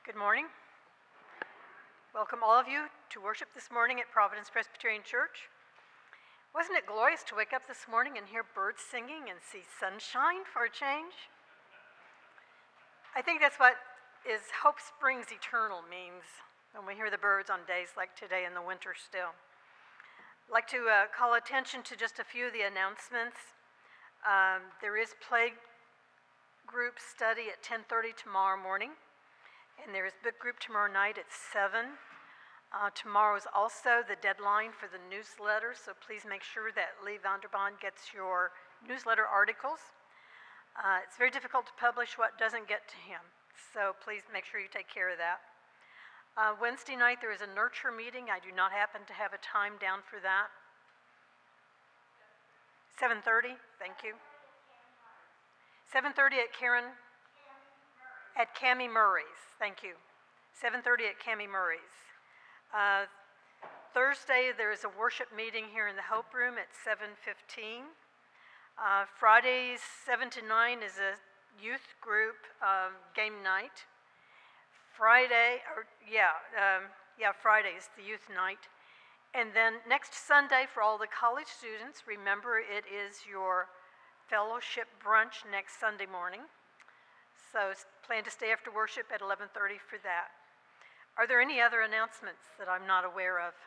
Good morning. Welcome all of you to worship this morning at Providence Presbyterian Church. Wasn't it glorious to wake up this morning and hear birds singing and see sunshine for a change? I think that's what Hope Springs Eternal means when we hear the birds on days like today in the winter still. I'd like to call attention to just a few of the announcements. There is play group study at 10:30 tomorrow morning. And there is book group tomorrow night at 7. Tomorrow is also the deadline for the newsletter, so please make sure that Lee Vanderbond gets your newsletter articles. It's very difficult to publish what doesn't get to him, so please make sure you take care of that. Wednesday night there is a nurture meeting. I do not happen to have a time down for that. 7:30, thank you. 7:30 at Cammie Murray's, thank you. 7:30 at Cammie Murray's. Thursday, there is a worship meeting here in the Hope Room at 7:15. Fridays, 7 to 9 is a youth group game night. Friday is the youth night. And then next Sunday, for all the college students, remember it is your fellowship brunch next Sunday morning. So plan to stay after worship at 11:30 for that. Are there any other announcements that I'm not aware of?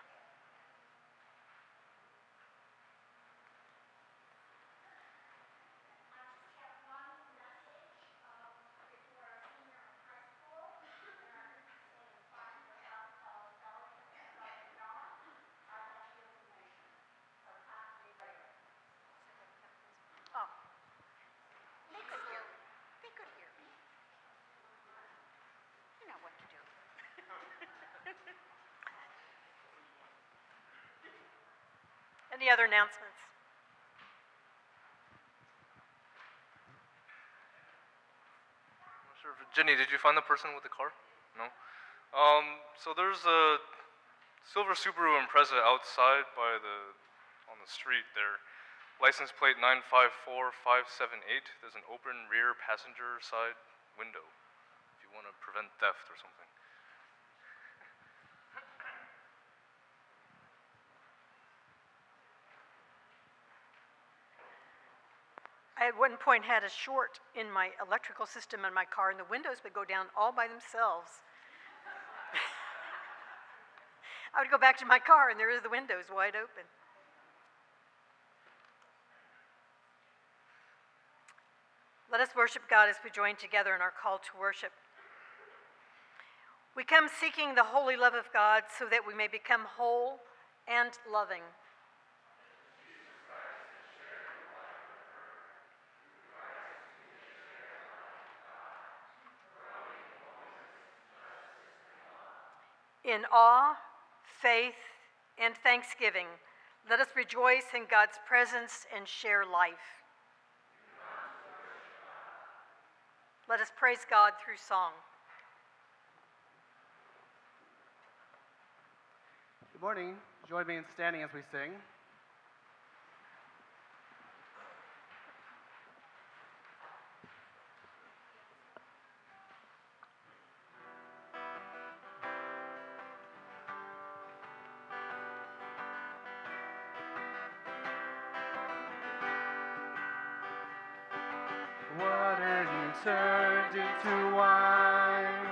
Any other announcements? Sure. Jenny, did you find the person with the car? No? So there's a silver Subaru Impreza outside on the street there. License plate 954578. There's an open rear passenger side window if you want to prevent theft or something. I at one point had a short in my electrical system in my car, and the windows would go down all by themselves. I would go back to my car, and there are the windows wide open. Let us worship God as we join together in our call to worship. We come seeking the holy love of God so that we may become whole and loving. In awe, faith, and thanksgiving, let us rejoice in God's presence and share life. Let us praise God through song. Good morning. Join me in standing as we sing. Water you turned into wine.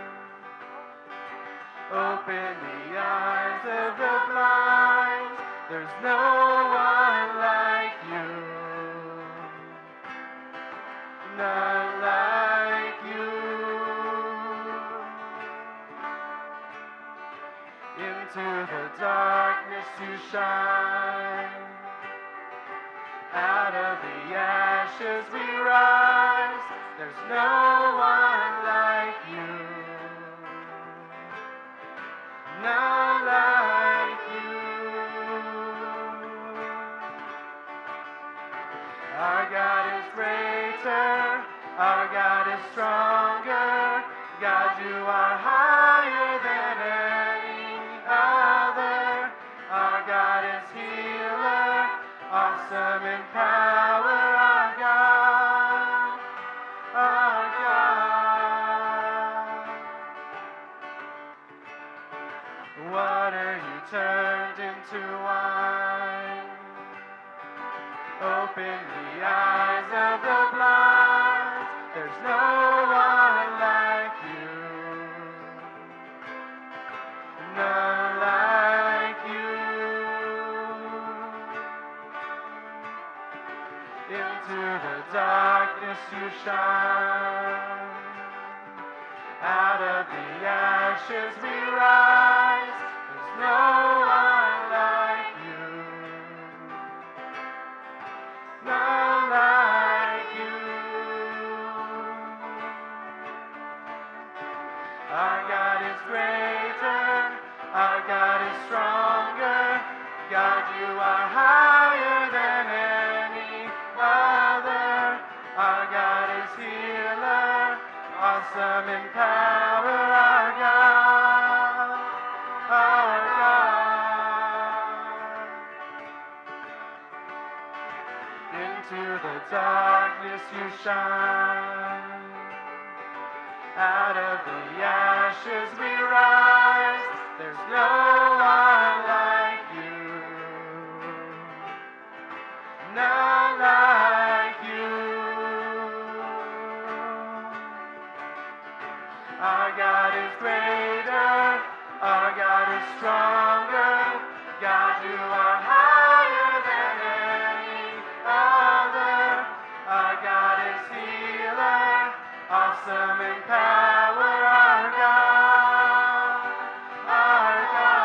Open the eyes of the blind. There's no one like you. None like you. Into the darkness you shine. Out of the ashes we rise. There's no one like you. None like you. Our God is greater. Our God is stronger. God, you are higher than any other. Our God is healer. Awesome in power, our God, our God. water you turned into wine. Open the eyes of the blind. There's no one like you. None like you. Into the darkness you shine. Out of the ashes we rise. There's no one like you. None like you. Our God is greater. Our God is stronger. God, you are higher than any other. Our God is healer. Awesome in power, our God. Our God. Into the darkness you shine. Out of the ashes we rise. There's no one like you. None like you. Our God is greater. Our God is stronger. God, you are higher than any other. Our God is healer. Awesome in power, our God. Our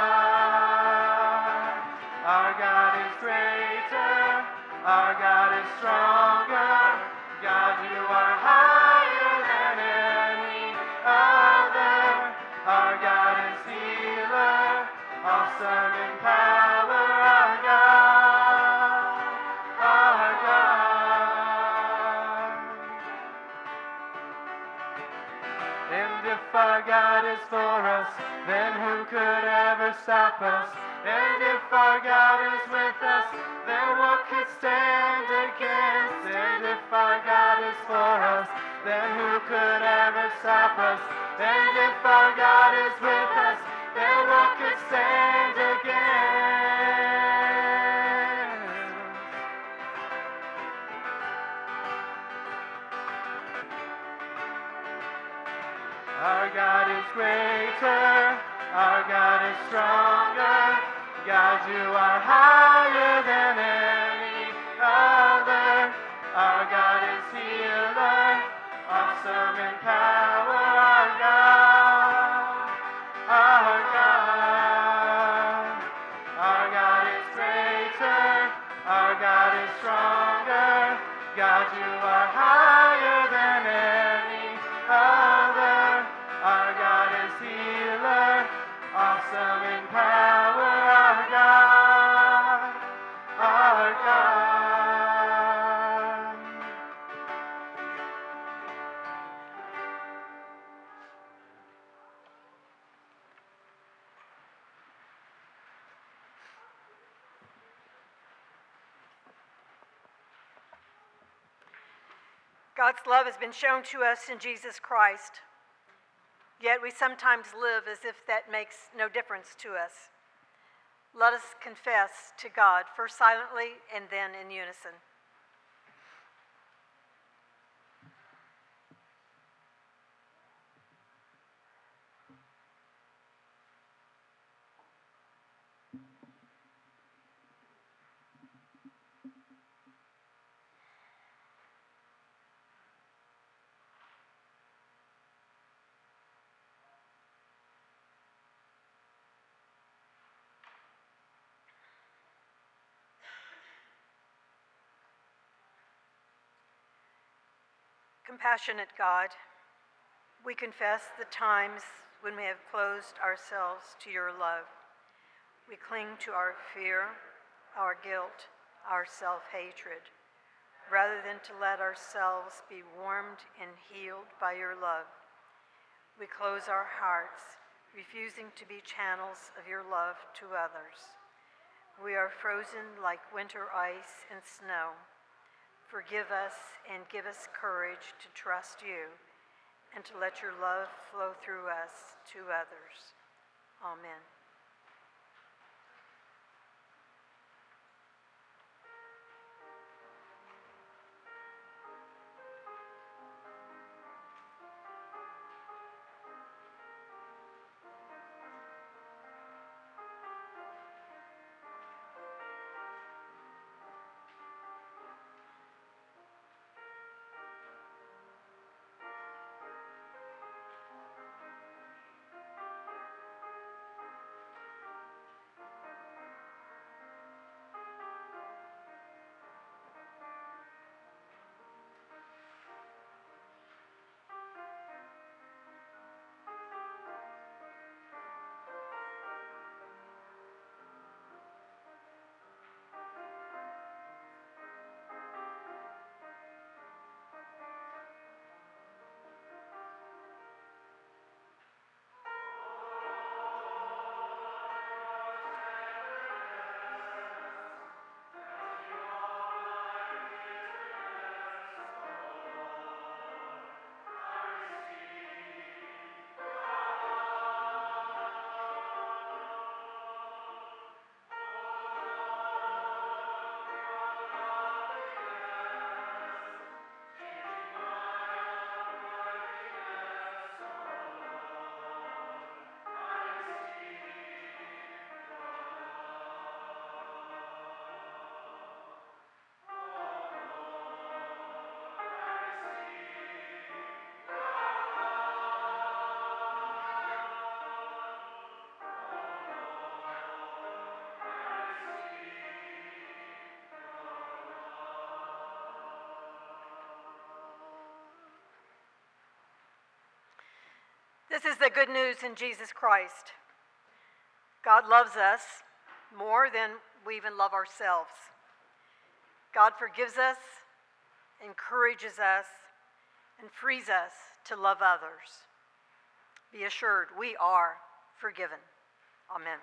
God. Our God is greater. Our God is stronger. God, you are higher than any other. Our God is healer. Awesome in power, our God. Our God. And if our God is for us, then who could ever stop us? And if our God is with us, then what could stand against? And if our God is for us, then who could ever stop us? And if our God is with us, then what could stand against? Our God is greater, our God is stronger. God, you are higher than any other. Our God is healer, awesome in power, our God. Our God. Our God is greater, our God is stronger. God, you are higher than any other. Our God is healer, awesome in power, our God. Our God. God's love has been shown to us in Jesus Christ, yet we sometimes live as if that makes no difference to us. Let us confess to God, first silently and then in unison. Compassionate God, we confess the times when we have closed ourselves to your love. We cling to our fear, our guilt, our self-hatred, rather than to let ourselves be warmed and healed by your love. We close our hearts, refusing to be channels of your love to others. We are frozen like winter ice and snow. Forgive us and give us courage to trust you and to let your love flow through us to others. Amen. This is the good news in Jesus Christ. God loves us more than we even love ourselves. God forgives us, encourages us, and frees us to love others. Be assured, we are forgiven. Amen.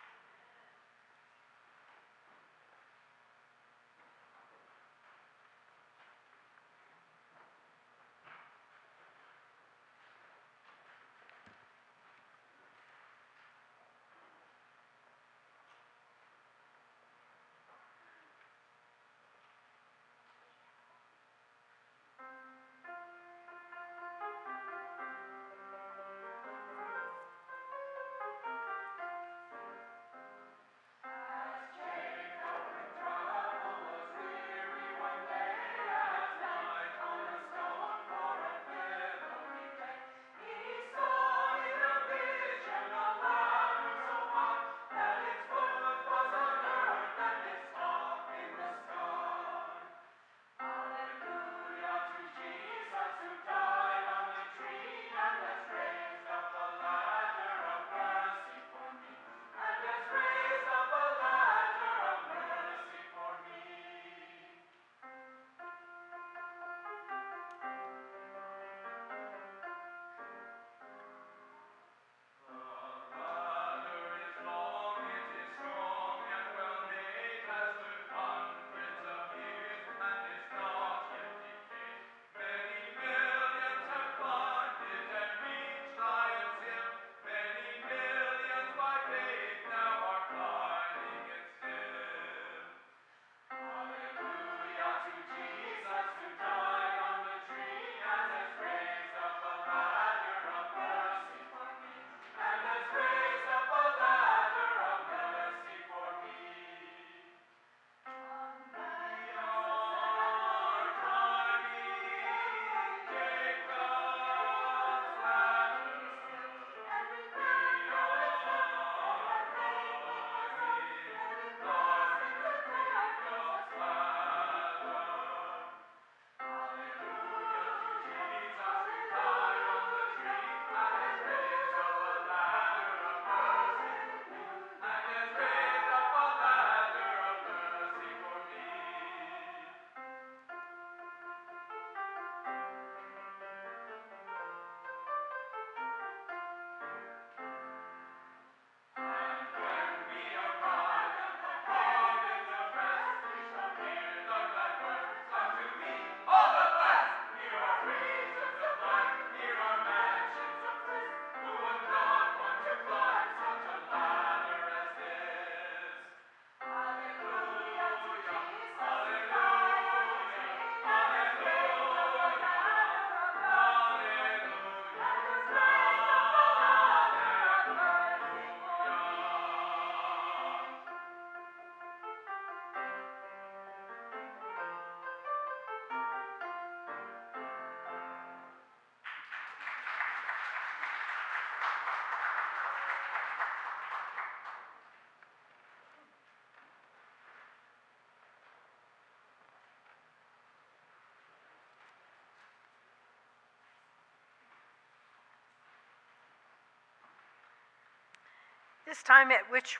This is time at which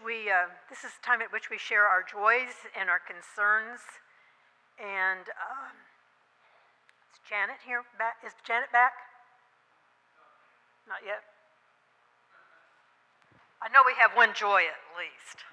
we share our joys and our concerns. And is Janet here? Is Janet back? Not yet. I know we have one joy at least.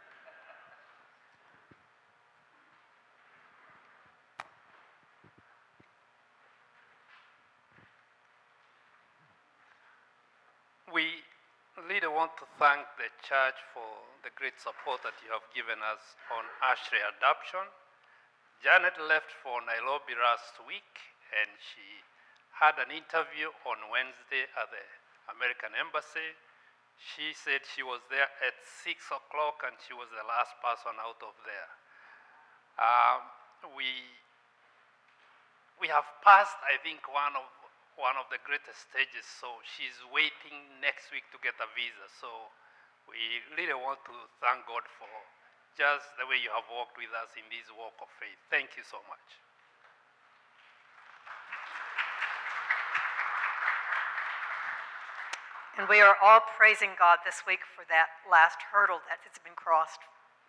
We really want to thank the church for the great support that you have given us on Ashley adoption. Janet left for Nairobi last week, and she had an interview on Wednesday at the American Embassy. She said she was there at 6 o'clock, and she was the last person out of there. We have passed, I think, one of the greatest stages, so she's waiting next week to get a visa. So we really want to thank God for just the way you have walked with us in this walk of faith. Thank you so much. And we are all praising God this week for that last hurdle that has been crossed.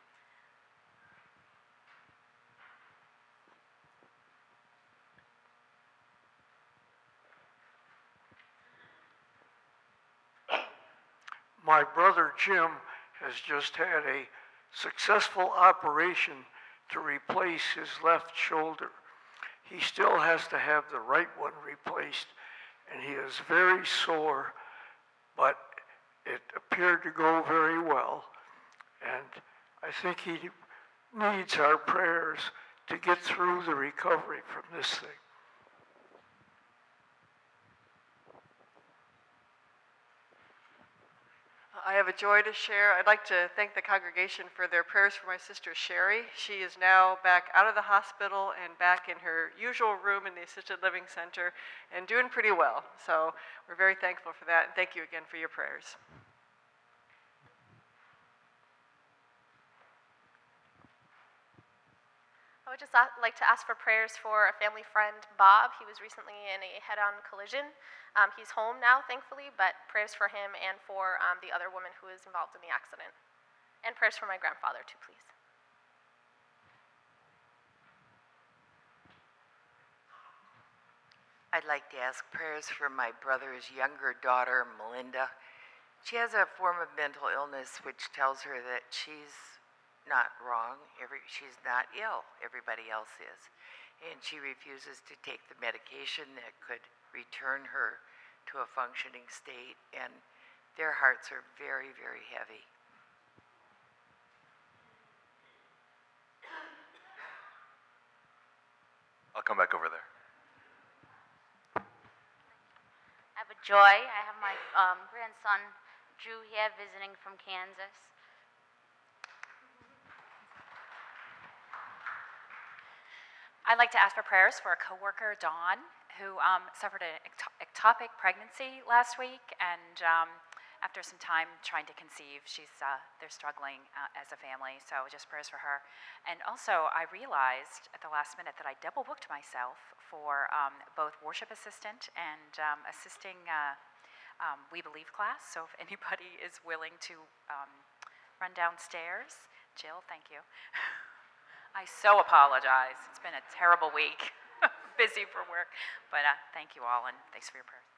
My brother Jim has just had a successful operation to replace his left shoulder. He still has to have the right one replaced, and he is very sore, but it appeared to go very well. And I think he needs our prayers to get through the recovery from this thing. I have a joy to share. I'd like to thank the congregation for their prayers for my sister Sherry. She is now back out of the hospital and back in her usual room in the assisted living center and doing pretty well. So we're very thankful for that, and thank you again for your prayers. I would just like to ask for prayers for a family friend, Bob. He was recently in a head-on collision. He's home now, thankfully, but prayers for him and for the other woman who was involved in the accident. And prayers for my grandfather, too, please. I'd like to ask prayers for my brother's younger daughter, Melinda. She has a form of mental illness which tells her that she's not wrong, she's not ill, everybody else is. And she refuses to take the medication that could return her to a functioning state, and their hearts are very, very heavy. I'll come back over there. I have a joy. I have my grandson, Drew, here visiting from Kansas. I'd like to ask for prayers for a coworker, Dawn, who suffered an ectopic pregnancy last week, and after some time trying to conceive, they're struggling as a family, so just prayers for her. And also, I realized at the last minute that I double booked myself for both worship assistant and assisting We Believe class, so if anybody is willing to run downstairs. Jill, thank you. I so apologize. It's been a terrible week. Busy for work. But thank you all, and thanks for your prayers.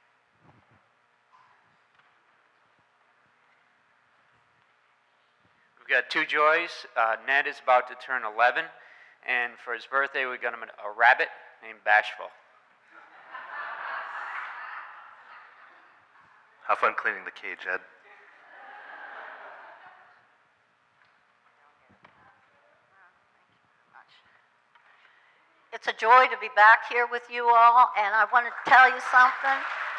We've got two joys. Ned is about to turn 11, and for his birthday, we got him a rabbit named Bashful. Have fun cleaning the cage, Ed. It's a joy to be back here with you all, and I want to tell you something.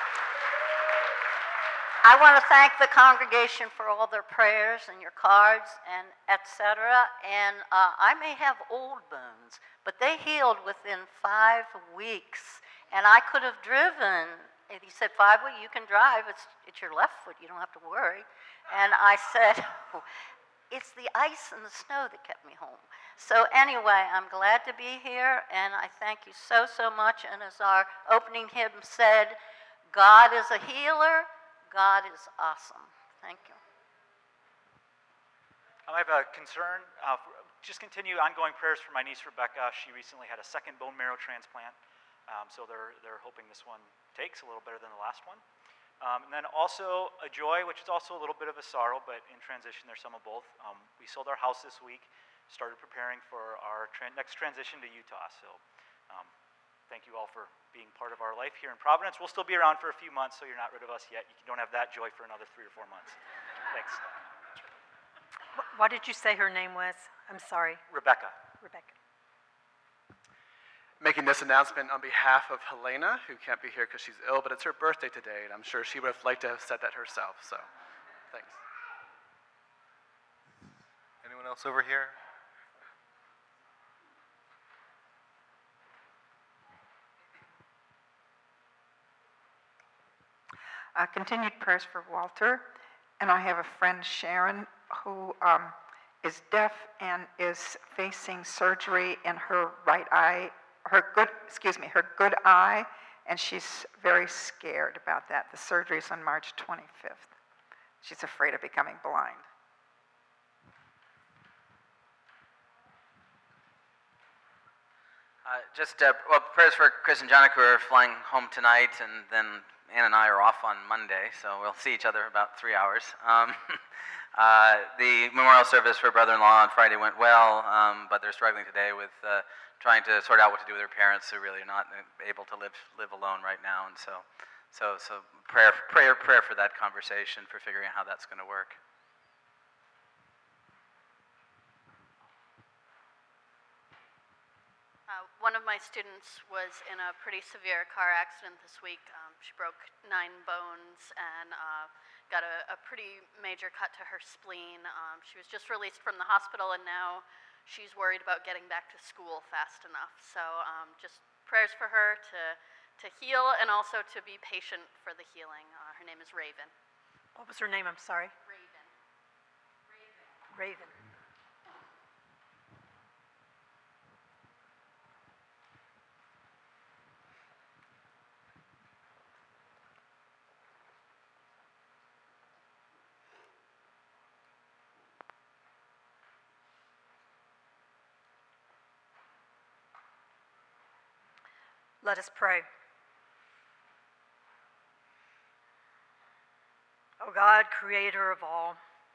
I want to thank the congregation for all their prayers and your cards and etc. And I may have old bones, but they healed within 5 weeks, and I could have driven. He said, 5 weeks, you can drive. It's your left foot. You don't have to worry. And I said, oh, it's the ice and the snow that kept me home. So anyway, I'm glad to be here, and I thank you so, so much. And as our opening hymn said, God is a healer. God is awesome. Thank you. I have a concern. Just continue ongoing prayers for my niece, Rebecca. She recently had a second bone marrow transplant, so they're hoping this one takes a little better than the last one. And then also a joy, which is also a little bit of a sorrow, but in transition, there's some of both. We sold our house this week, started preparing for our next transition to Utah. So thank you all for being part of our life here in Providence. We'll still be around for a few months, so you're not rid of us yet. You don't have that joy for another 3 or 4 months. Thanks. What did you say her name was? I'm sorry. Rebecca. Rebecca. Making this announcement on behalf of Helena, who can't be here because she's ill, but it's her birthday today, and I'm sure she would have liked to have said that herself, so thanks. Anyone else over here? Continued prayers for Walter, and I have a friend, Sharon, who is deaf and is facing surgery in her right eye, her good eye, and she's very scared about that. The surgery is on March 25th. She's afraid of becoming blind. Well, prayers for Chris and Jonica who are flying home tonight, and then Ann and I are off on Monday, so we'll see each other about 3 hours. The memorial service for brother-in-law on Friday went well, but they're struggling today with trying to sort out what to do with their parents who really are not able to live alone right now, and so prayer for that conversation, for figuring out how that's going to work. One of my students was in a pretty severe car accident this week. She broke 9 bones and got a pretty major cut to her spleen. She was just released from the hospital, and now she's worried about getting back to school fast enough. So just prayers for her to heal, and also to be patient for the healing. Her name is Raven. What was her name? I'm sorry. Raven. Raven. Let us pray. O God, creator of all,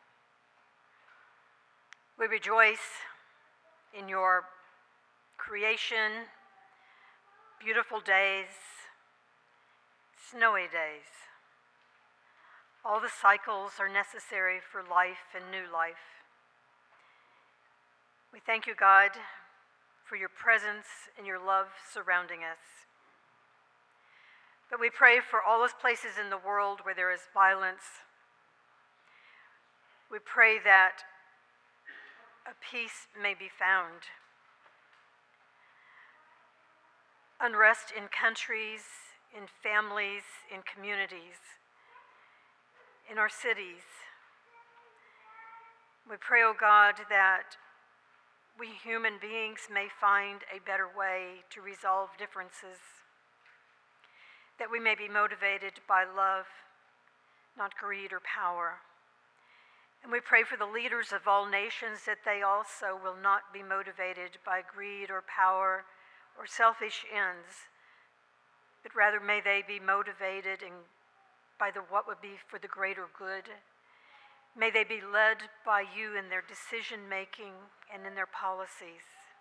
we rejoice in your creation, beautiful days, snowy days. All the cycles are necessary for life and new life. We thank you, God, for your presence and your love surrounding us. But we pray for all those places in the world where there is violence. We pray that a peace may be found. Unrest in countries, in families, in communities, in our cities. We pray, O God, that we human beings may find a better way to resolve differences, that we may be motivated by love, not greed or power. And we pray for the leaders of all nations, that they also will not be motivated by greed or power or selfish ends, but rather may they be motivated by what would be for the greater good. May they be led by you in their decision-making and in their policies.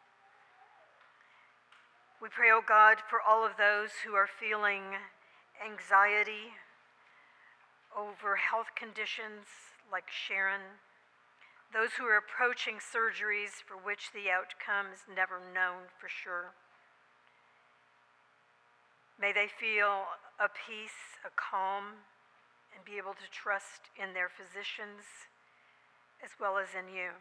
We pray, O God, for all of those who are feeling anxiety over health conditions like Sharon, those who are approaching surgeries for which the outcome is never known for sure. May they feel a peace, a calm, and be able to trust in their physicians as well as in you.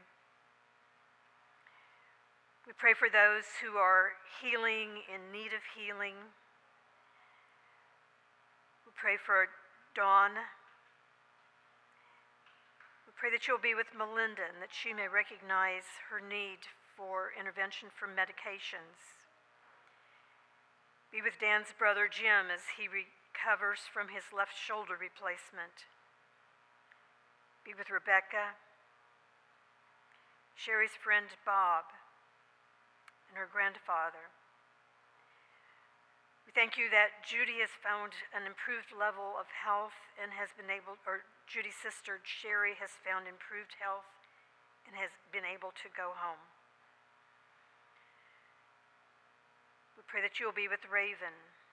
We pray for those who are healing, in need of healing. We pray for Dawn. We pray that you'll be with Melinda and that she may recognize her need for intervention from medications. Be with Dan's brother Jim as he recovers from his left shoulder replacement. Be with Rebecca, Sherry's friend Bob, and her grandfather. We thank you that Judy has found an improved level of health and has been able, or Judy's sister Sherry has found improved health and has been able to go home. We pray that you will be with Raven.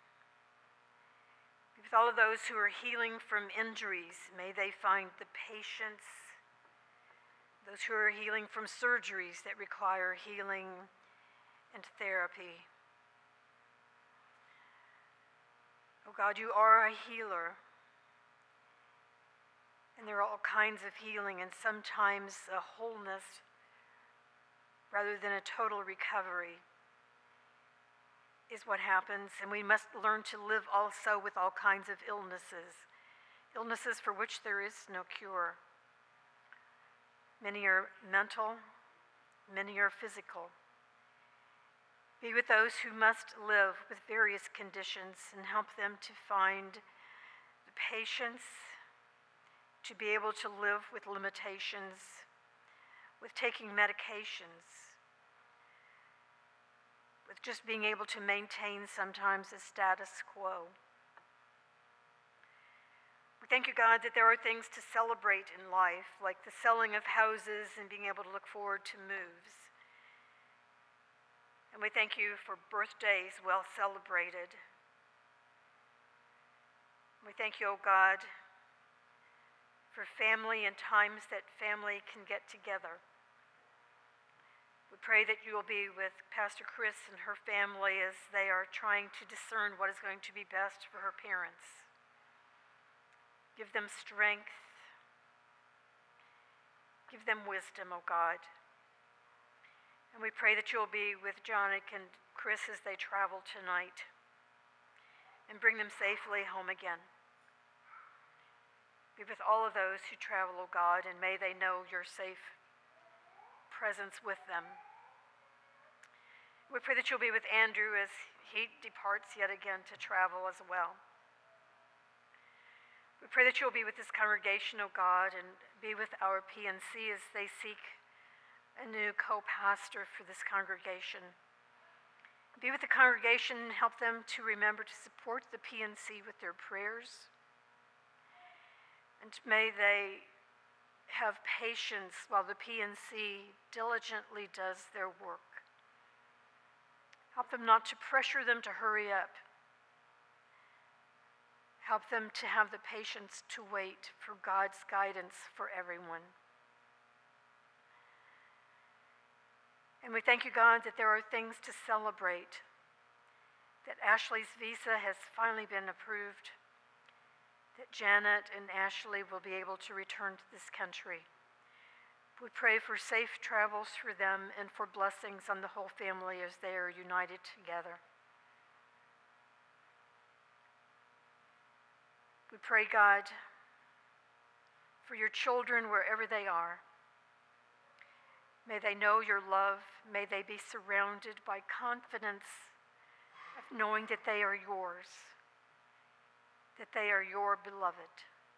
Be with all of those who are healing from injuries. May they find the patience. Those who are healing from surgeries that require healing and therapy. Oh God, you are a healer. And there are all kinds of healing, and sometimes a wholeness rather than a total recovery is what happens, and we must learn to live also with all kinds of illnesses, illnesses for which there is no cure. Many are mental, many are physical. Be with those who must live with various conditions and help them to find the patience to be able to live with limitations, with taking medications, with just being able to maintain sometimes a status quo. We thank you, God, that there are things to celebrate in life, like the selling of houses and being able to look forward to moves. And we thank you for birthdays well celebrated. We thank you, oh God, for family and times that family can get together. We pray that you will be with Pastor Chris and her family as they are trying to discern what is going to be best for her parents. Give them strength. Give them wisdom, oh God. And we pray that you'll be with Jonik and Chris as they travel tonight and bring them safely home again. Be with all of those who travel, O God, and may they know your safe presence with them. We pray that you'll be with Andrew as he departs yet again to travel as well. We pray that you'll be with this congregation, O God, and be with our PNC as they seek a new co-pastor for this congregation. Be with the congregation and help them to remember to support the PNC with their prayers. And may they have patience while the PNC diligently does their work. Help them not to pressure them to hurry up. Help them to have the patience to wait for God's guidance for everyone. And we thank you, God, that there are things to celebrate, that Ashley's visa has finally been approved, that Janet and Ashley will be able to return to this country. We pray for safe travels for them and for blessings on the whole family as they are united together. We pray, God, for your children wherever they are. May they know your love. May they be surrounded by confidence of knowing that they are yours, that they are your beloved.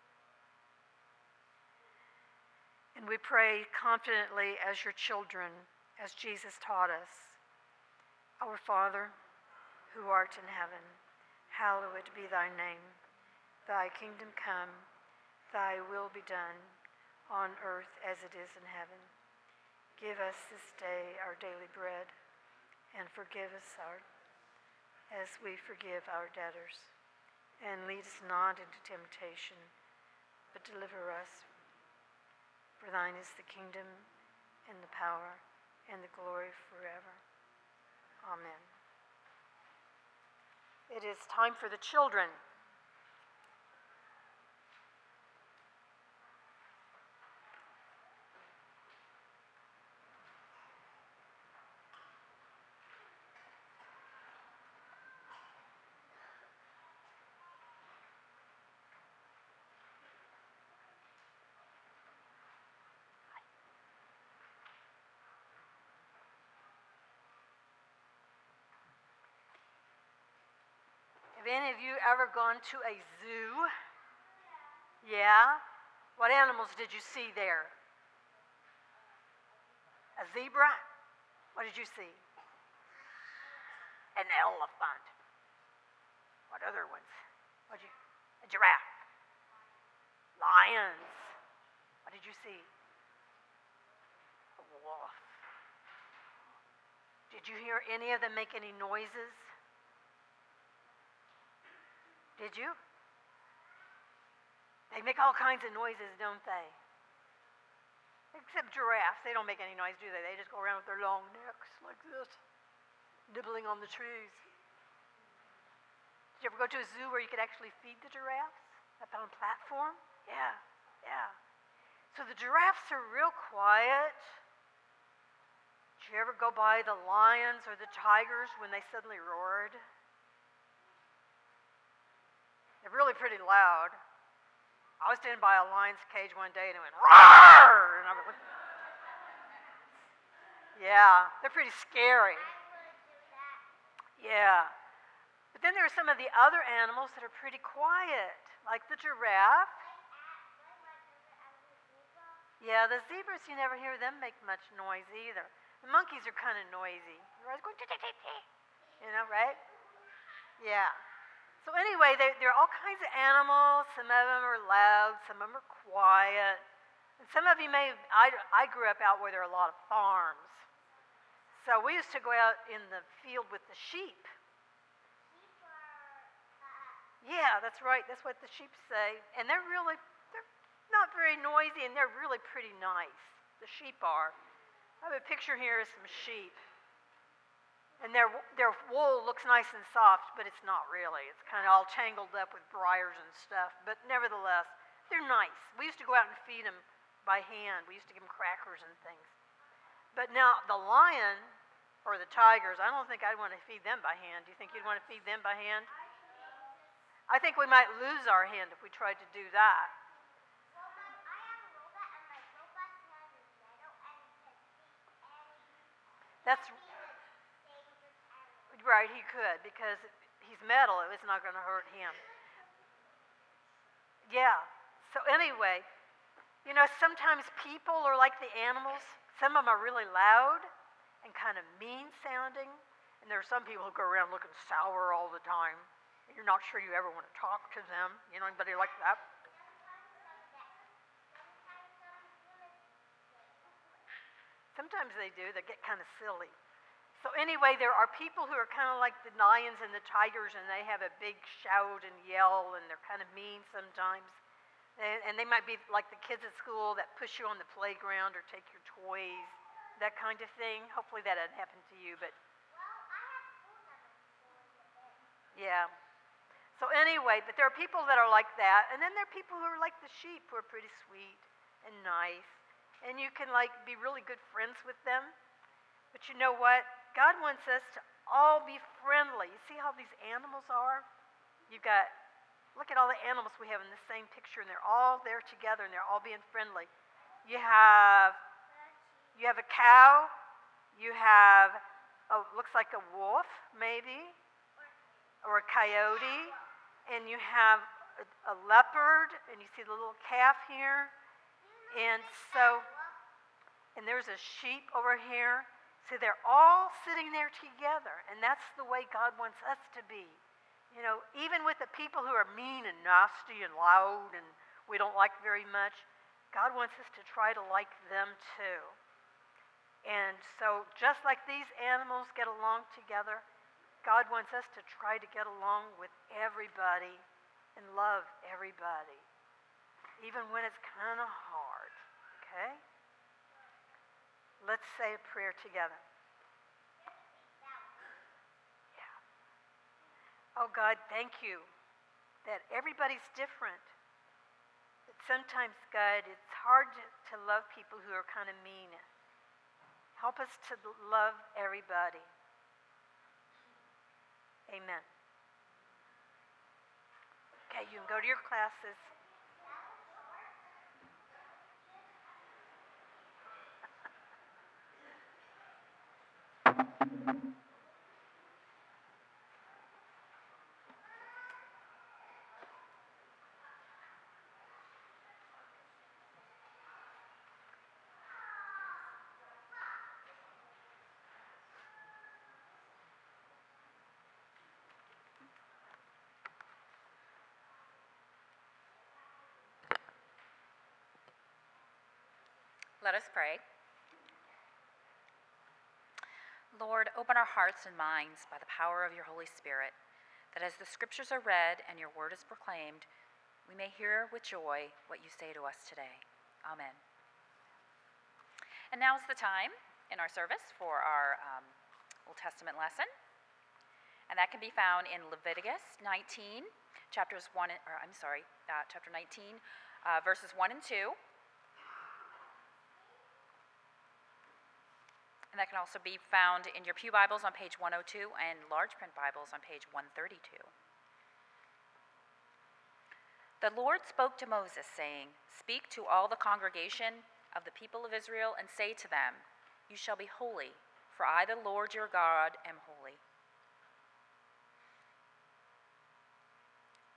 And we pray confidently as your children, as Jesus taught us. Our Father, who art in heaven, hallowed be thy name. Thy kingdom come, thy will be done, on earth as it is in heaven. Give us this day our daily bread, and forgive us as we forgive our debtors. And lead us not into temptation, but deliver us. For thine is the kingdom, and the power, and the glory forever. Amen. It is time for the children. Have any of you ever gone to a zoo? Yeah? What animals did you see there? A zebra? What did you see? An elephant. What other ones? A giraffe. Lions. What did you see? A wolf. Did you hear any of them make any noises? Did you? They make all kinds of noises, don't they? Except giraffes. They don't make any noise, do they? They just go around with their long necks like this, nibbling on the trees. Did you ever go to a zoo where you could actually feed the giraffes up on a platform? Yeah. So the giraffes are real quiet. Did you ever go by the lions or the tigers when they suddenly roared? They're really pretty loud. I was standing by a lion's cage one day and it went roar! And I was like, yeah, they're pretty scary. Yeah. But then there are some of the other animals that are pretty quiet, like the giraffe. Yeah, the zebras, you never hear them make much noise either. The monkeys are kind of noisy. They're always going, you know, right? Yeah. So anyway, there are all kinds of animals. Some of them are loud, some of them are quiet. And some of you I grew up out where there are a lot of farms. So we used to go out in the field with the sheep. Yeah, that's right. That's what the sheep say. And they're not very noisy, and they're really pretty nice. The sheep are. I have a picture here of some sheep. And their wool looks nice and soft, but it's not really. It's kind of all tangled up with briars and stuff. But nevertheless, they're nice. We used to go out and feed them by hand. We used to give them crackers and things. But now the lion or the tigers, I don't think I'd want to feed them by hand. Do you think you'd want to feed them by hand? I think we might lose our hand if we tried to do that. That's right, he could, because he's metal, it's not going to hurt him. Yeah, so anyway, you know, sometimes people are like the animals. Some of them are really loud and kind of mean sounding, and there are some people who go around looking sour all the time, and you're not sure you ever want to talk to them. You know anybody like that? Sometimes they do. They get kind of silly. So anyway, there are people who are kind of like the lions and the tigers, and they have a big shout and yell, and they're kind of mean sometimes. And they might be like the kids at school that push you on the playground or take your toys, that kind of thing. Hopefully that doesn't happen to you, but yeah. So anyway, but there are people that are like that, and then there are people who are like the sheep, who are pretty sweet and nice, and you can like be really good friends with them. But you know what? God wants us to all be friendly. You see how these animals are? Look at all the animals we have in the same picture, and they're all there together, and they're all being friendly. You have a cow. You have, looks like a wolf, maybe, or a coyote, and you have a leopard, and you see the little calf here, and there's a sheep over here. So they're all sitting there together, and that's the way God wants us to be. You know, even with the people who are mean and nasty and loud and we don't like very much, God wants us to try to like them too. And so just like these animals get along together, God wants us to try to get along with everybody and love everybody, even when it's kind of hard, okay? Let's say a prayer together. Yeah. Oh God, thank you that everybody's different. That sometimes, God, it's hard to love people who are kind of mean. Help us to love everybody. Amen. Okay, you can go to your classes. Let us pray. Lord, open our hearts and minds by the power of your Holy Spirit, that as the scriptures are read and your word is proclaimed, we may hear with joy what you say to us today. Amen. And now is the time in our service for our Old Testament lesson. And that can be found in Leviticus 19, chapter 19, verses 1 and 2. And that can also be found in your pew Bibles on page 102 and large print Bibles on page 132. The Lord spoke to Moses, saying, "Speak to all the congregation of the people of Israel and say to them, 'You shall be holy, for I, the Lord your God, am holy.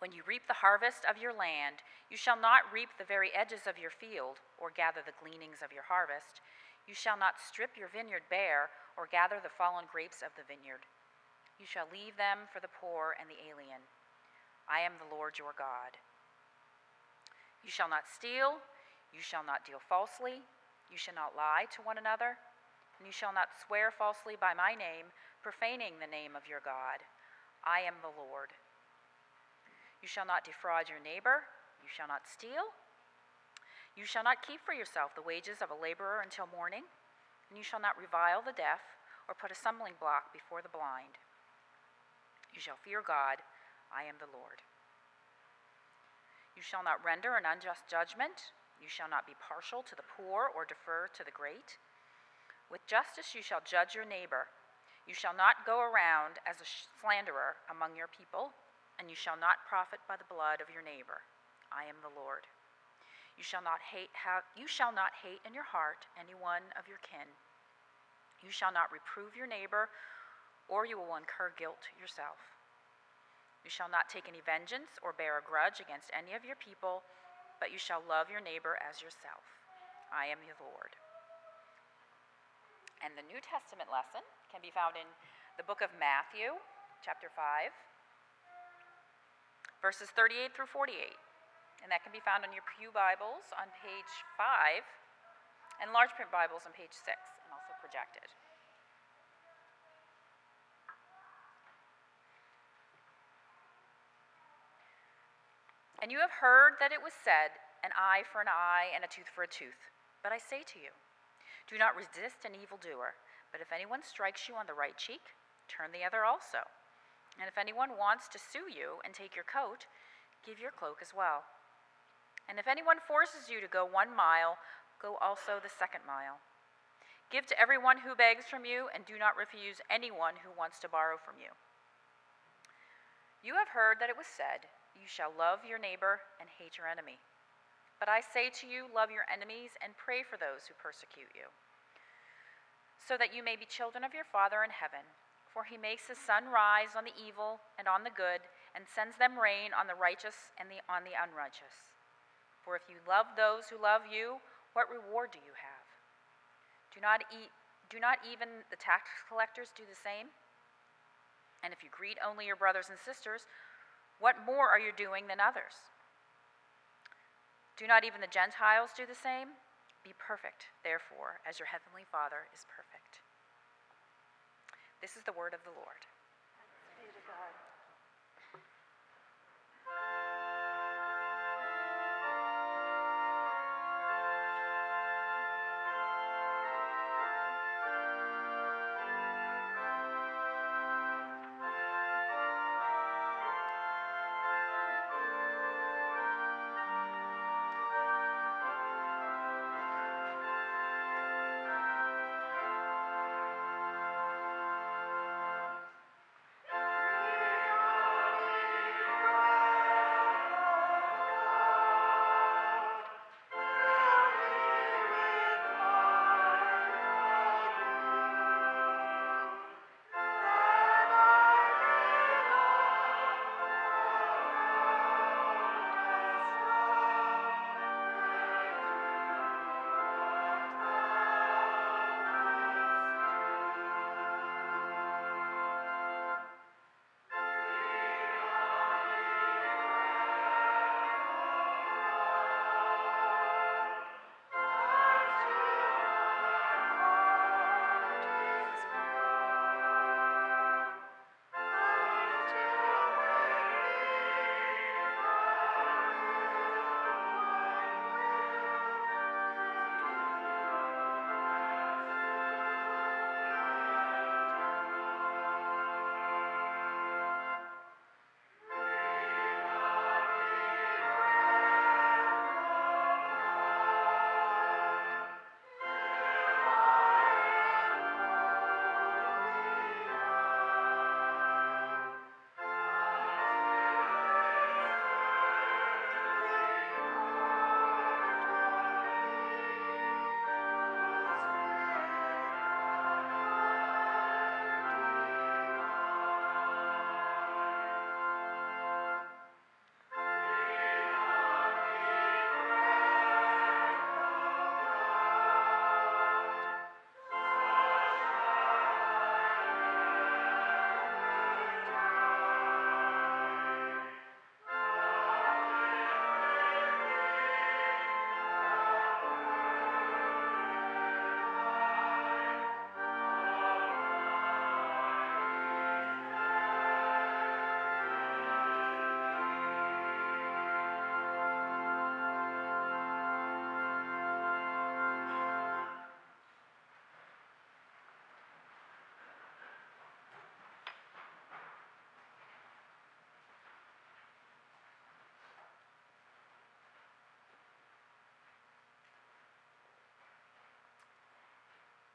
When you reap the harvest of your land, you shall not reap the very edges of your field, or gather the gleanings of your harvest. You shall not strip your vineyard bare, or gather the fallen grapes of the vineyard. You shall leave them for the poor and the alien. I am the Lord your God. You shall not steal, you shall not deal falsely, you shall not lie to one another, and you shall not swear falsely by my name, profaning the name of your God. I am the Lord. You shall not defraud your neighbor, you shall not steal. You shall not keep for yourself the wages of a laborer until morning, and you shall not revile the deaf or put a stumbling block before the blind. You shall fear God, I am the Lord. You shall not render an unjust judgment, you shall not be partial to the poor or defer to the great. With justice you shall judge your neighbor. You shall not go around as a slanderer among your people, and you shall not profit by the blood of your neighbor. I am the Lord. You shall not hate in your heart any one of your kin. You shall not reprove your neighbor, or you will incur guilt yourself. You shall not take any vengeance or bear a grudge against any of your people, but you shall love your neighbor as yourself. I am the Lord. And the New Testament lesson can be found in the book of Matthew, chapter 5, verses 38 through 48. And that can be found on your Pew Bibles on page 5 and large print Bibles on page 6, and also projected. And you have heard that it was said, an eye for an eye and a tooth for a tooth. But I say to you, do not resist an evildoer, but if anyone strikes you on the right cheek, turn the other also. And if anyone wants to sue you and take your coat, give your cloak as well. And if anyone forces you to go 1 mile, go also the 2nd mile. Give to everyone who begs from you, and do not refuse anyone who wants to borrow from you. You have heard that it was said, you shall love your neighbor and hate your enemy. But I say to you, love your enemies and pray for those who persecute you, so that you may be children of your Father in heaven. For he makes his sun rise on the evil and on the good, and sends them rain on the righteous and on the unrighteous. For if you love those who love you, what reward do you have? Do not even the tax collectors do the same? And if you greet only your brothers and sisters, what more are you doing than others? Do not even the Gentiles do the same? Be perfect, therefore, as your heavenly Father is perfect. This is the word of the Lord. Thanks be to God.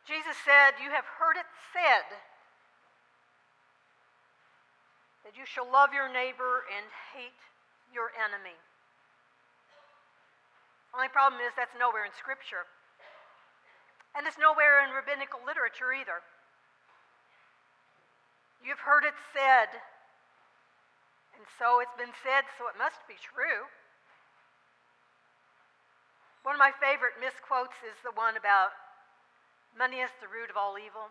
Jesus said, "You have heard it said that you shall love your neighbor and hate your enemy." Only problem is that's nowhere in Scripture. And it's nowhere in rabbinical literature either. You've heard it said, and so it's been said, so it must be true. One of my favorite misquotes is the one about money is the root of all evil.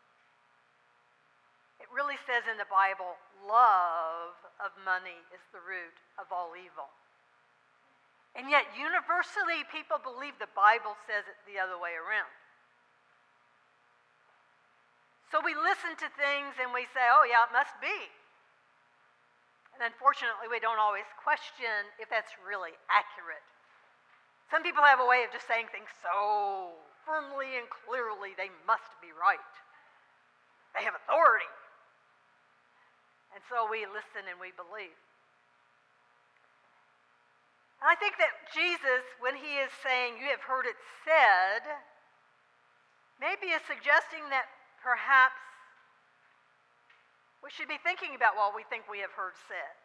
It really says in the Bible, love of money is the root of all evil. And yet, universally, people believe the Bible says it the other way around. So we listen to things and we say, oh, yeah, it must be. And unfortunately, we don't always question if that's really accurate. Some people have a way of just saying things so firmly and clearly they must be right. They have authority. And so we listen and we believe. And I think that Jesus, when he is saying, you have heard it said, maybe is suggesting that perhaps we should be thinking about what we think we have heard said.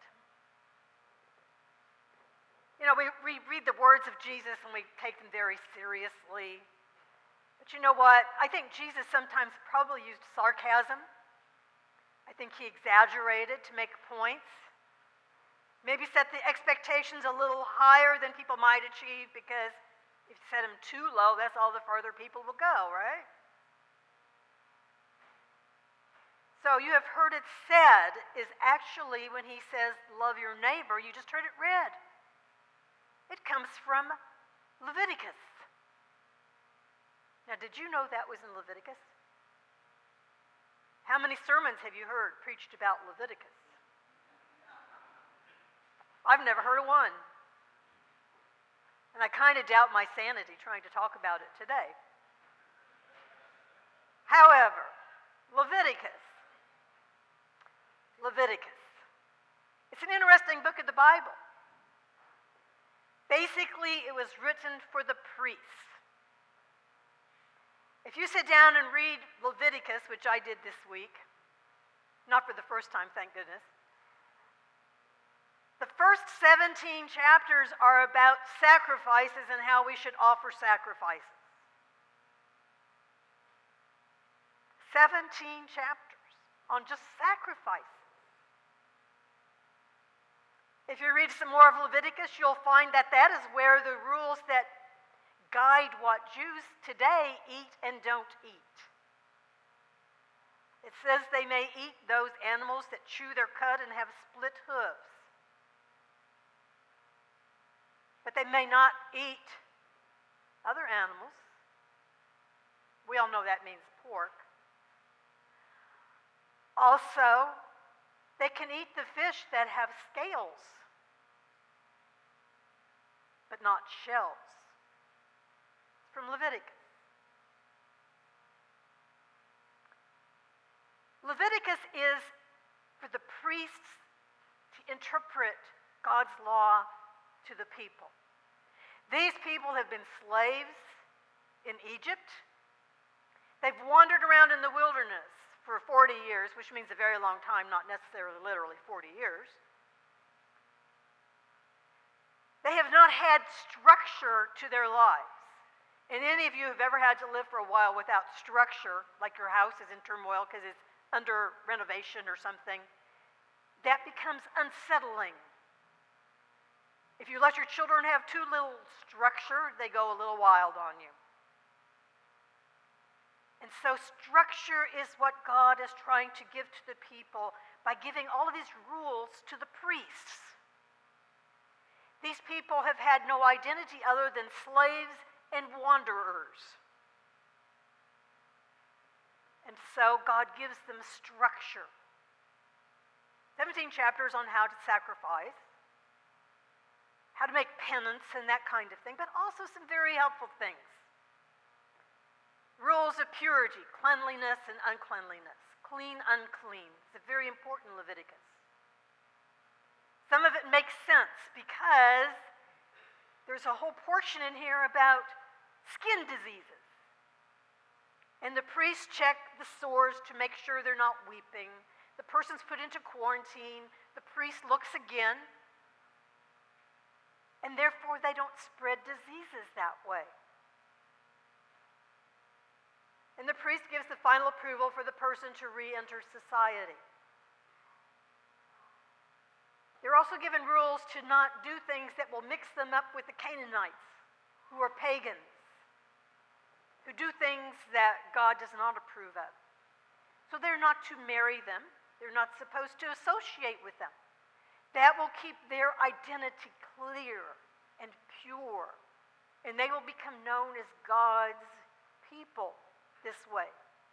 You know, we read the words of Jesus and we take them very seriously. But you know what? I think Jesus sometimes probably used sarcasm. I think he exaggerated to make points. Maybe set the expectations a little higher than people might achieve, because if you set them too low, that's all the further people will go, right? So you have heard it said is actually when he says, love your neighbor, you just heard it read. It comes from Leviticus. Now, did you know that was in Leviticus? How many sermons have you heard preached about Leviticus? I've never heard of one. And I kind of doubt my sanity trying to talk about it today. However, Leviticus. It's an interesting book of the Bible. Basically, it was written for the priests. If you sit down and read Leviticus, which I did this week, not for the first time, thank goodness, the first 17 chapters are about sacrifices and how we should offer sacrifices. 17 chapters on just sacrifices. If you read some more of Leviticus, you'll find that that is where the rules that guide what Jews today eat and don't eat. It says they may eat those animals that chew their cud and have split hooves. But they may not eat other animals. We all know that means pork. Also, they can eat the fish that have scales, but not shells. It's from Leviticus. Leviticus is for the priests to interpret God's law to the people. These people have been slaves in Egypt. They've wandered around in the wilderness for 40 years, which means a very long time, not necessarily literally 40 years. They have not had structure to their lives. And any of you who have ever had to live for a while without structure, like your house is in turmoil because it's under renovation or something, that becomes unsettling. If you let your children have too little structure, they go a little wild on you. And so structure is what God is trying to give to the people by giving all of these rules to the priests. These people have had no identity other than slaves and wanderers. And so God gives them structure. 17 chapters on how to sacrifice, how to make penance and that kind of thing, but also some very helpful things. Rules of purity, cleanliness and uncleanliness, clean, unclean. It's a very important Leviticus. Some of it makes sense because there's a whole portion in here about skin diseases. And the priests check the sores to make sure they're not weeping. The person's put into quarantine. The priest looks again. And therefore, they don't spread diseases that way. And the priest gives the final approval for the person to re-enter society. They're also given rules to not do things that will mix them up with the Canaanites, who are pagans, who do things that God does not approve of. So they're not to marry them. They're not supposed to associate with them. That will keep their identity clear and pure, and they will become known as God's people this way.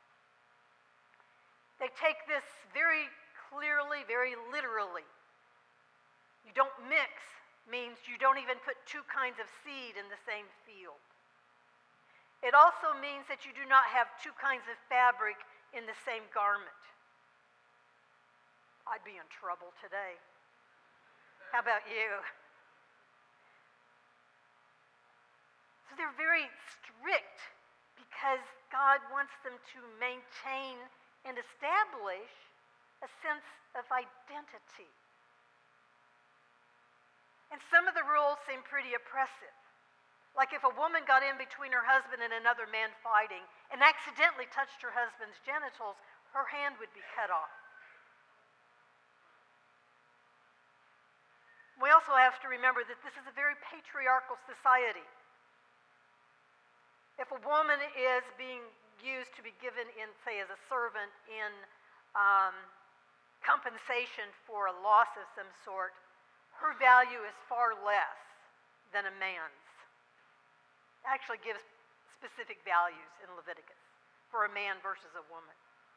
They take this very clearly, very literally. You don't mix means you don't even put two kinds of seed in the same field. It also means that you do not have two kinds of fabric in the same garment. I'd be in trouble today. How about you? So they're very strict because God wants them to maintain and establish a sense of identity. And some of the rules seem pretty oppressive. Like if a woman got in between her husband and another man fighting and accidentally touched her husband's genitals, her hand would be cut off. We also have to remember that this is a very patriarchal society. If a woman is being used to be given in, say, as a servant in compensation for a loss of some sort, her value is far less than a man's. It actually gives specific values in Leviticus for a man versus a woman.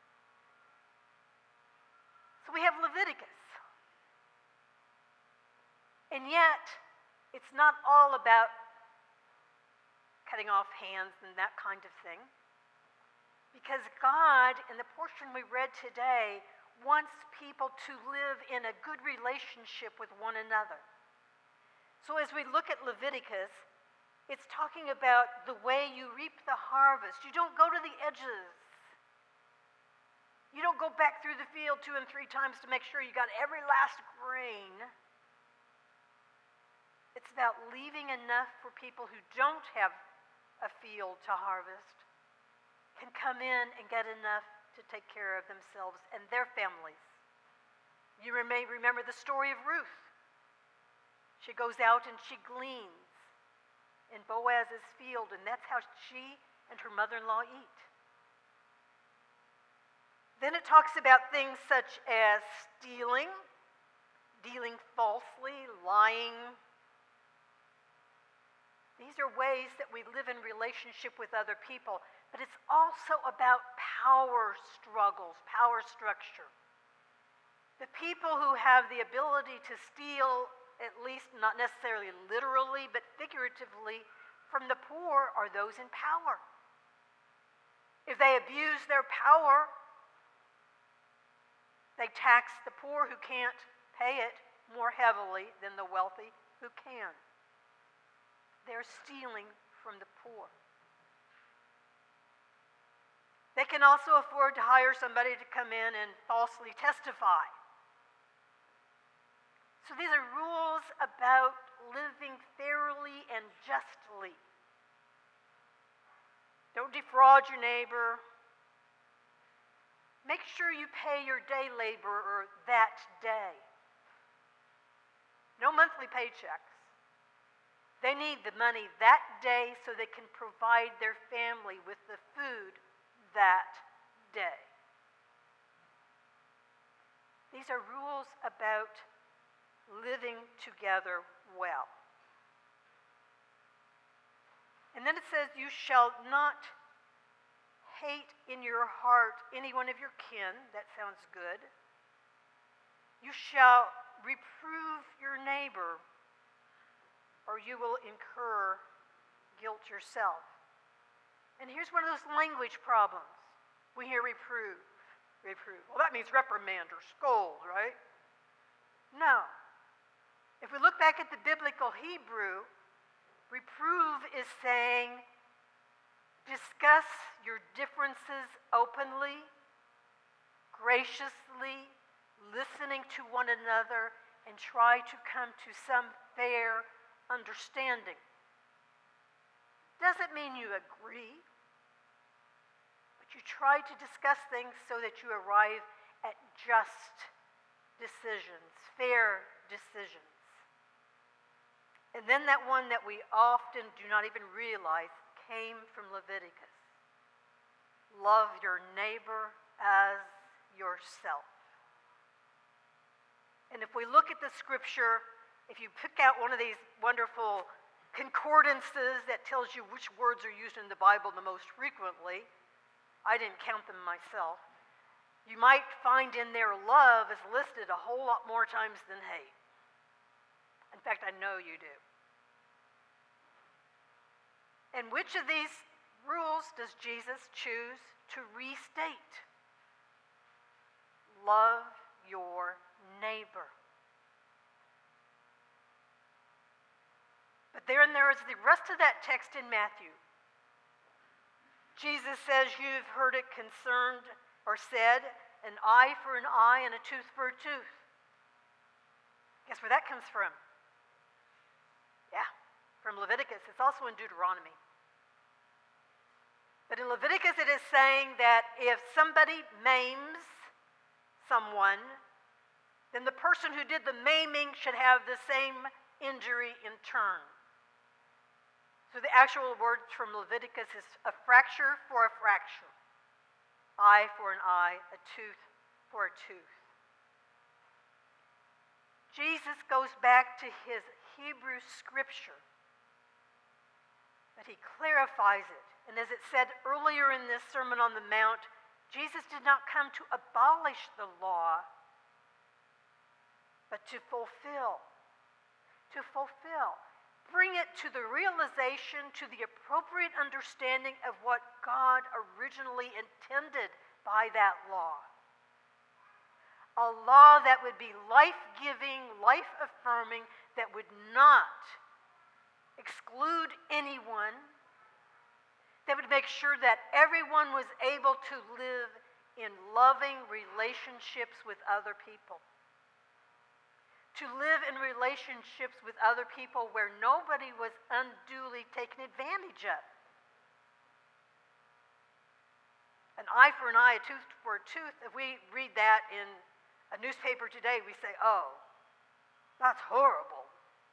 So we have Leviticus. And yet, it's not all about cutting off hands and that kind of thing. Because God, in the portion we read today, wants people to live in a good relationship with one another. So as we look at Leviticus, it's talking about the way you reap the harvest. You don't go to the edges. You don't go back through the field 2 and 3 times to make sure you got every last grain. It's about leaving enough for people who don't have a field to harvest can come in and get enough to take care of themselves and their families. You may remember the story of Ruth. She goes out and she gleans in Boaz's field, and that's how she and her mother-in-law eat. Then it talks about things such as stealing, dealing falsely, lying. These are ways that we live in relationship with other people, but it's also about power struggles, power structure. The people who have the ability to steal, at least not necessarily literally, but figuratively, from the poor are those in power. If they abuse their power, they tax the poor who can't pay it more heavily than the wealthy who can. They're stealing from the poor. They can also afford to hire somebody to come in and falsely testify. So these are rules about living fairly and justly. Don't defraud your neighbor. Make sure you pay your day laborer that day. No monthly paychecks. They need the money that day so they can provide their family with the food that day. These are rules about living together well. And then it says, you shall not hate in your heart any one of your kin. That sounds good. You shall reprove your neighbor, or you will incur guilt yourself. And here's one of those language problems. We hear reprove. Well, that means reprimand or scold, right? No. If we look back at the biblical Hebrew, reprove is saying, Discuss your differences openly, graciously, listening to one another, and try to come to some fair understanding. Doesn't mean you agree, but you try to discuss things so that you arrive at just decisions, fair decisions. And then that one that we often do not even realize came from Leviticus. Love your neighbor as yourself. And if we look at the scripture, if you pick out one of these wonderful concordances that tells you which words are used in the Bible the most frequently, I didn't count them myself, you might find in there love is listed a whole lot more times than hate. In fact, I know you do. And which of these rules does Jesus choose to restate? Love your neighbor. But there is the rest of that text in Matthew. Jesus says, you've heard it concerned or said, an eye for an eye and a tooth for a tooth. Guess where that comes from? Yeah, from Leviticus. It's also in Deuteronomy. But in Leviticus it is saying that if somebody maims someone, then the person who did the maiming should have the same injury in turn. So the actual word from Leviticus is a fracture for a fracture. Eye for an eye, a tooth for a tooth. Jesus goes back to his Hebrew scripture, but he clarifies it. And as it said earlier in this Sermon on the Mount, Jesus did not come to abolish the law, but to fulfill. To fulfill. Bring it to the realization, to the appropriate understanding of what God originally intended by that law. A law that would be life-giving, life-affirming, that would not exclude anyone, that would make sure that everyone was able to live in loving relationships with other people. To live in relationships with other people where nobody was unduly taken advantage of. An eye for an eye, a tooth for a tooth. If we read that in a newspaper today, we say, oh, that's horrible.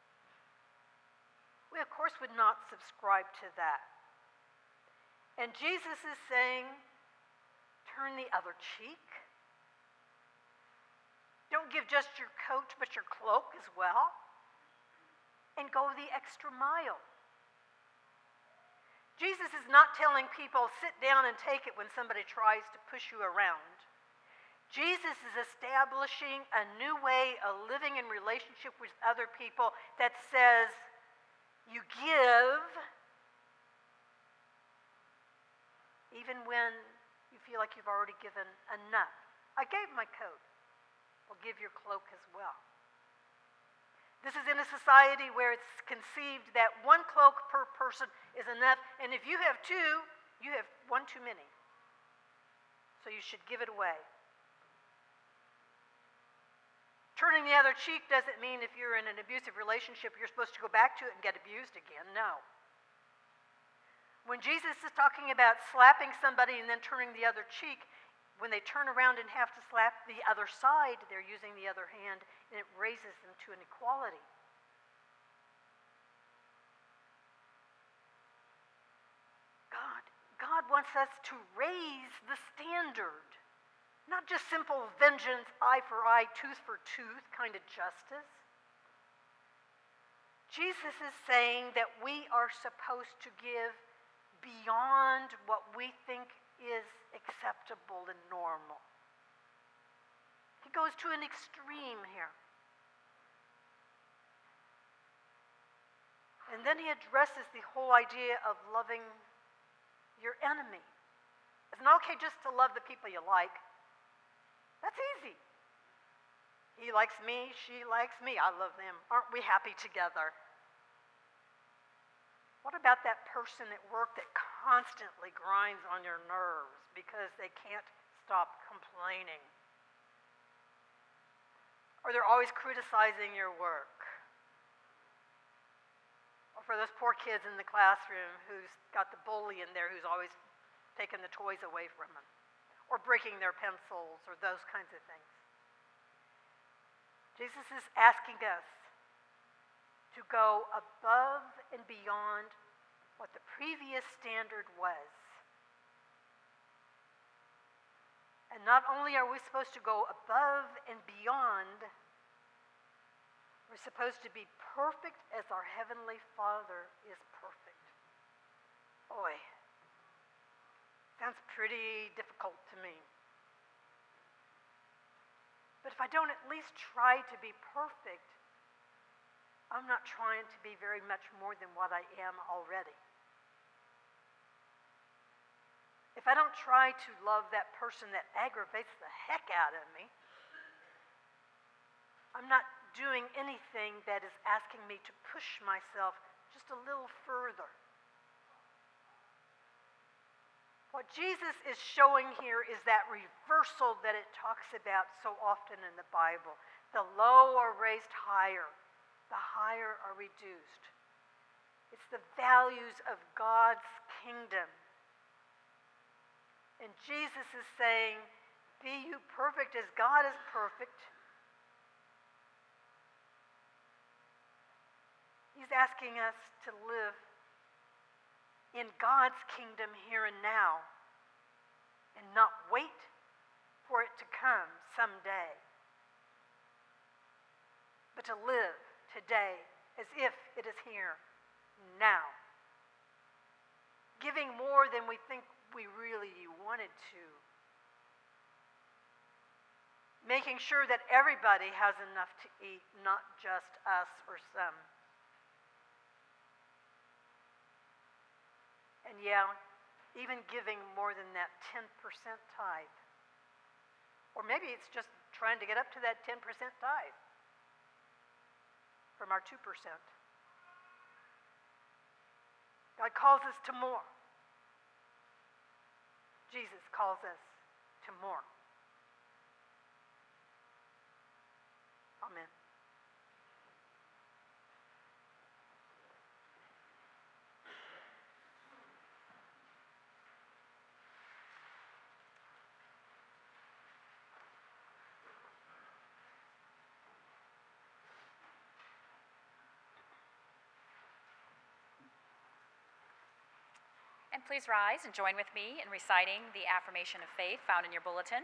We, of course, would not subscribe to that. And Jesus is saying, turn the other cheek. Don't give just your coat, but your cloak as well. And go the extra mile. Jesus is not telling people, sit down and take it when somebody tries to push you around. Jesus is establishing a new way of living in relationship with other people that says, you give even when you feel like you've already given enough. I gave my coat. Well, give your cloak as well. This is in a society where it's conceived that one cloak per person is enough, and if you have two, you have one too many. So you should give it away. Turning the other cheek doesn't mean if you're in an abusive relationship, you're supposed to go back to it and get abused again. No. When Jesus is talking about slapping somebody and then turning the other cheek, when they turn around and have to slap the other side, they're using the other hand, and it raises them to an equality. God wants us to raise the standard. Not just simple vengeance, eye for eye, tooth for tooth kind of justice. Jesus is saying that we are supposed to give beyond what we think is acceptable and normal. He goes to an extreme here. And then he addresses the whole idea of loving your enemy. It's not okay just to love the people you like. That's easy. He likes me, she likes me, I love them. Aren't we happy together? What about that person at work that constantly grinds on your nerves because they can't stop complaining. Or they're always criticizing your work. Or for those poor kids in the classroom who's got the bully in there who's always taking the toys away from them. Or breaking their pencils, or those kinds of things. Jesus is asking us to go above and beyond what the previous standard was. And not only are we supposed to go above and beyond, we're supposed to be perfect as our Heavenly Father is perfect. Boy, sounds pretty difficult to me. But if I don't at least try to be perfect, I'm not trying to be very much more than what I am already. If I don't try to love that person that aggravates the heck out of me, I'm not doing anything that is asking me to push myself just a little further. What Jesus is showing here is that reversal that it talks about so often in the Bible. The low are raised higher, the higher are reduced. It's the values of God's kingdom. And Jesus is saying, be you perfect as God is perfect. He's asking us to live in God's kingdom here and now and not wait for it to come someday, but to live today as if it is here now, giving more than we think we really wanted to, making sure that everybody has enough to eat, not just us or some. And yeah, even giving more than that 10% tithe. Or maybe it's just trying to get up to that 10% tithe from our 2%. God calls us to more. Jesus calls us to more. Amen. And please rise and join with me in reciting the affirmation of faith found in your bulletin.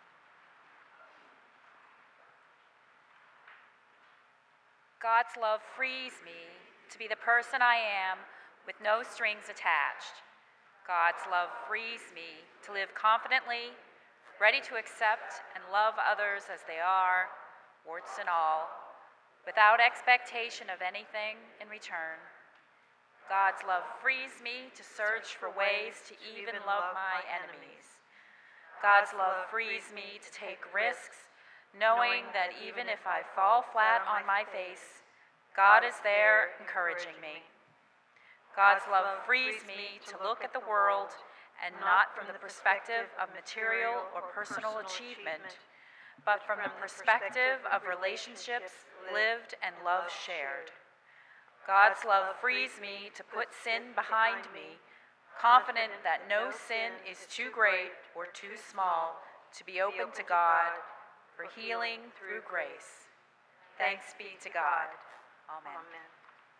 God's love frees me to be the person I am with no strings attached. God's love frees me to live confidently, ready to accept and love others as they are, warts and all, without expectation of anything in return. God's love frees me to search for ways to even love my enemies. God's love frees me to take risks, knowing that even if I fall flat on my face, God is there encouraging me. God's love frees me to look at the world and not from the perspective of material or personal achievement, but from the perspective of relationships lived and love shared. God's love frees me to put sin behind me, confident that no sin is too great or too small to be open to God for healing through grace. Thanks be to God. Amen. Amen.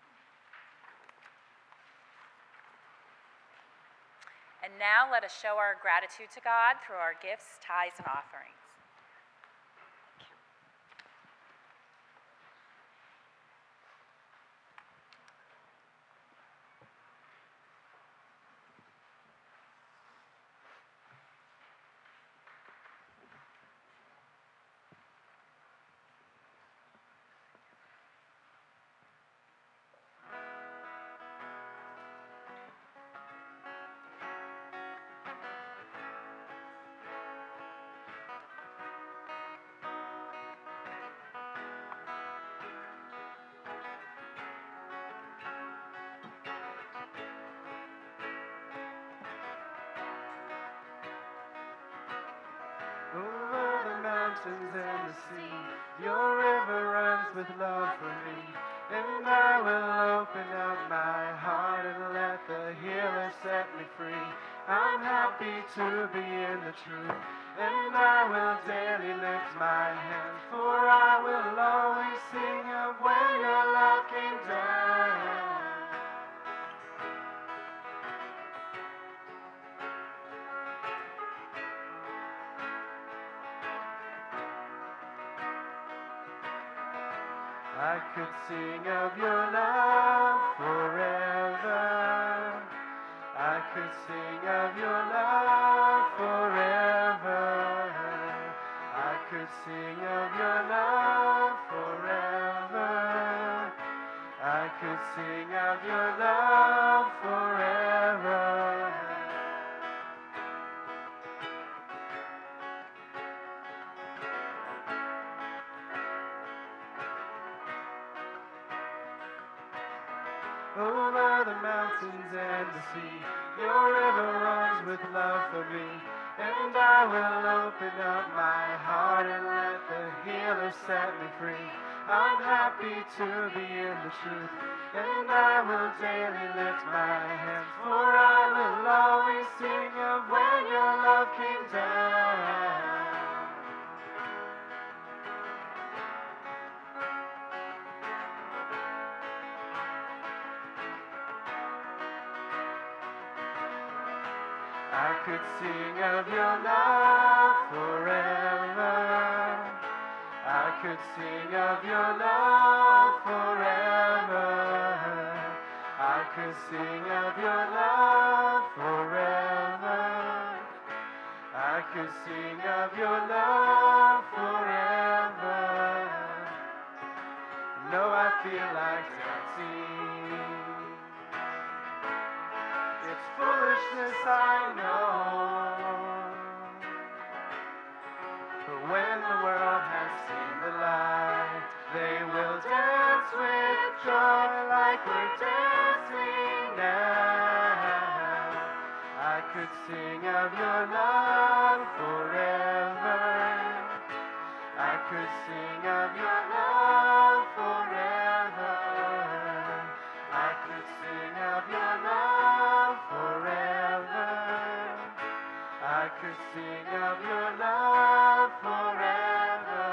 And now let us show our gratitude to God through our gifts, tithes, and offerings. mountains and the sea. Your river runs with love for me. And I will open up my heart and let the healer set me free. I'm happy to be in the truth, and I will daily lift my hands, for I will always sing of when your love came down. I could sing of your love forever. I could sing of your love forever. I could sing of your love forever. I could sing of your love forever. Over the mountains and the sea, your river runs with love for me. And I will open up my heart and let the healer set me free. I'm happy to be in the truth, and I will daily lift my hands, for I will always sing of when your love came down. I could sing of your love forever. I could sing of your love forever. I could sing of your love forever. I could sing of your love forever. No, I feel like dancing. It's foolishness, I know. But when the world has seen the light, they will dance with joy like we're dancing now. I could sing of your love forever. I could sing of your love forever. I could sing of your love forever. I could sing of your love forever.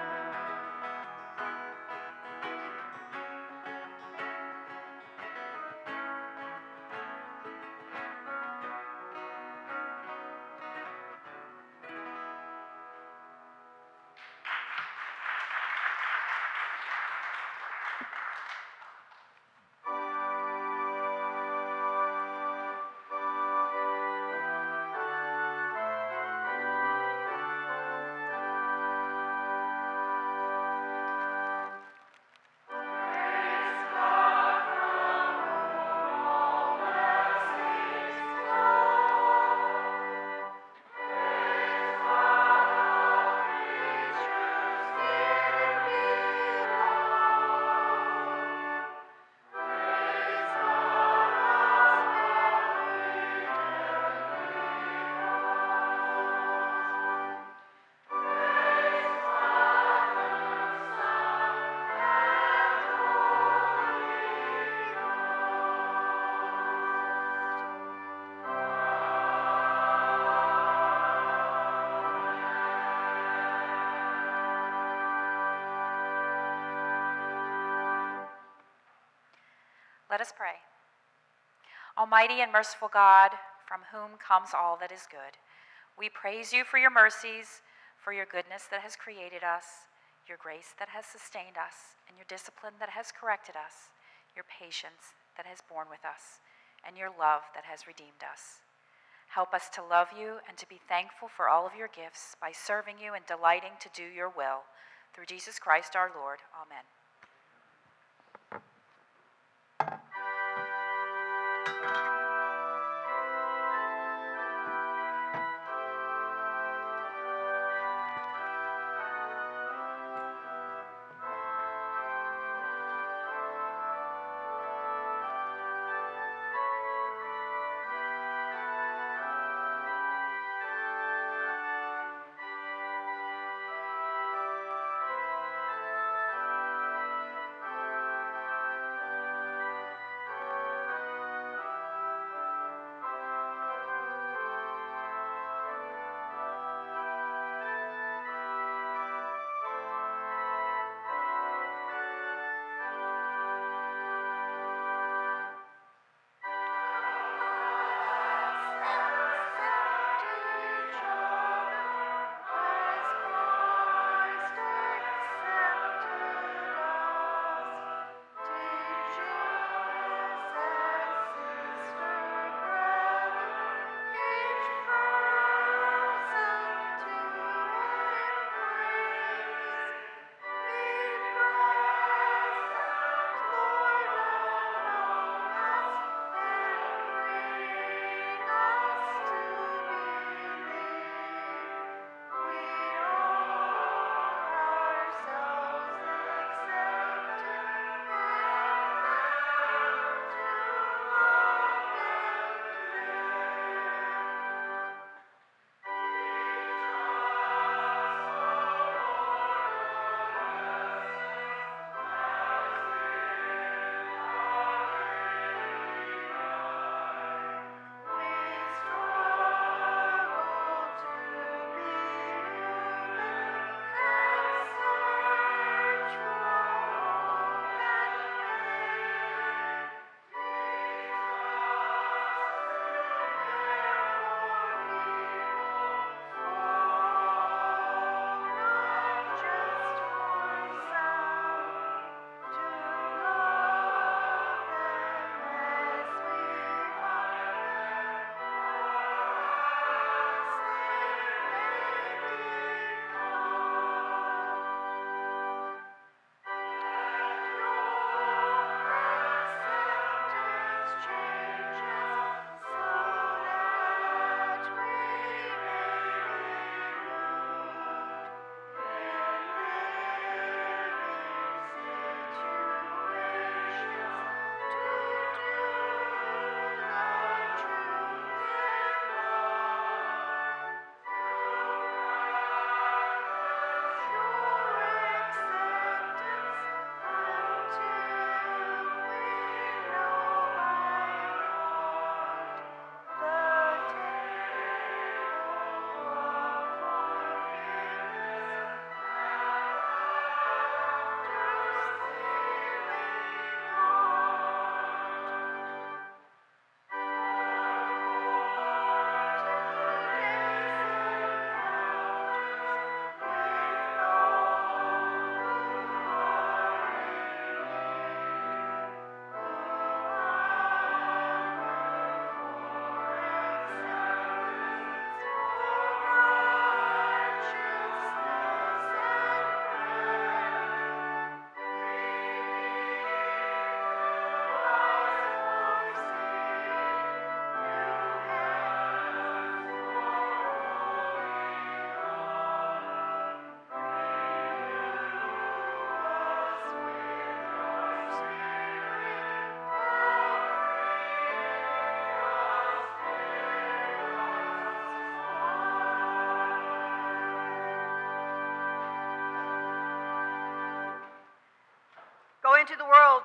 Let us pray. Almighty and merciful God, from whom comes all that is good, we praise you for your mercies, for your goodness that has created us, your grace that has sustained us, and your discipline that has corrected us, your patience that has borne with us, and your love that has redeemed us. Help us to love you and to be thankful for all of your gifts by serving you and delighting to do your will. Through Jesus Christ our Lord. Amen.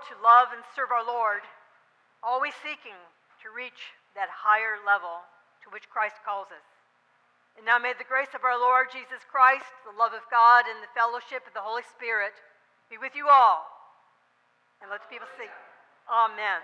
to love and serve our Lord, always seeking to reach that higher level to which Christ calls us. And now may the grace of our Lord Jesus Christ, the love of God, and the fellowship of the Holy Spirit be with you all. And let the people say, Amen.